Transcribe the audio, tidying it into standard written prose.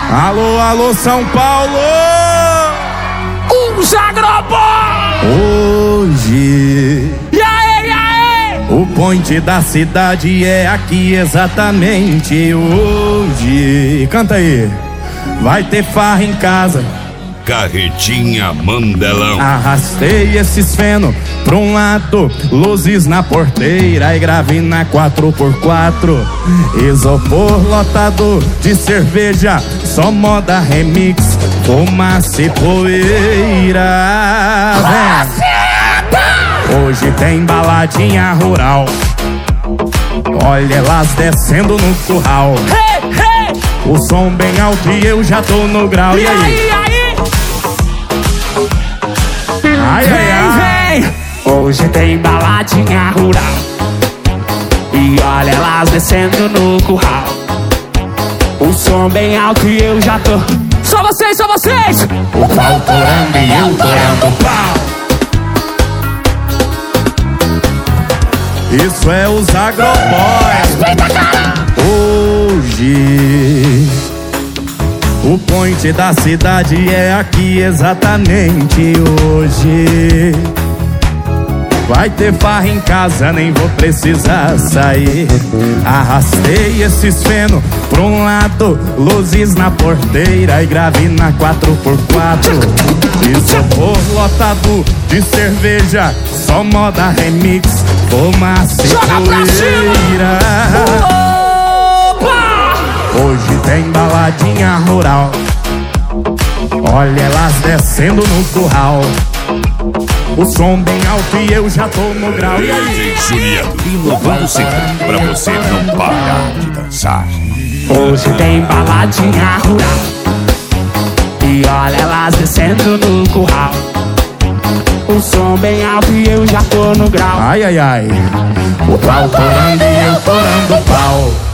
Alô, alô, São Paulo! Os Agroboys! Hoje, E aí? o point da cidade é aqui exatamente hoje. Canta aí. Vai ter farra em casa. Carretinha Mandelão. Arrastei esses feno pra um lado, luzes na porteira e grave na 4x4. Isopor lotado de cerveja, só moda remix, fumaça e poeira. Vem. Hoje tem baladinha rural, olha elas descendo no curral. Hey, hey! O som bem alto e eu já tô no grau. E aí? Ai, ai, ai. Vem! Hoje tem baladinha rural e olha elas descendo no curral. O som bem alto e eu já tô. Só vocês! O pau torando e eu torando o pau. Isso é os Agroboys. Hoje, o point da cidade é aqui exatamente hoje. Vai ter farra em casa, nem vou precisar sair. Arrastei esses feno pra um lado, luzes na porteira e grave na 4x4. Isopor lotado de cerveja, só moda remix, fumaça e Joga pra poeira. Opa! Hoje tem baladinha rural, olha elas descendo no curral. O som bem alto e eu já tô no grau. E aí? Juliano, inovando sempre pra você não parar de dançar. Hoje tem baladinha rural e olha elas descendo no curral. O som bem alto e eu já tô no grau. Ai, ai, ai. O pau torando e eu torando o pau.